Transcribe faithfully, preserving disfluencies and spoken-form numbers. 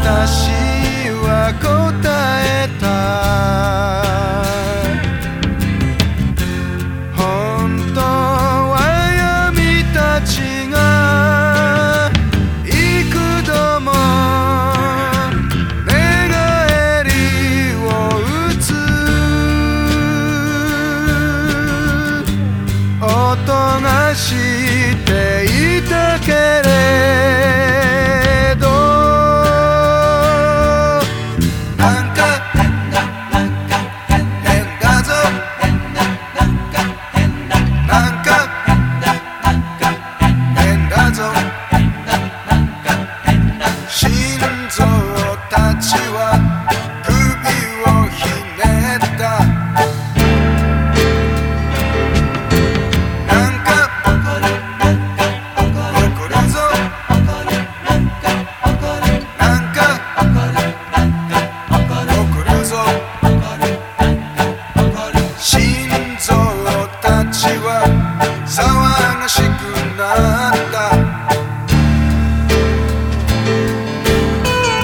私は答えた。本当は闇たちが幾度も寝返りを打つ。音がしていたけれど、なんか変だぞ、なんか変だぞ。心臓たちは首をひねった。なんか起こるぞ、なんか起こるぞ。心臓たちは騒がしくなった。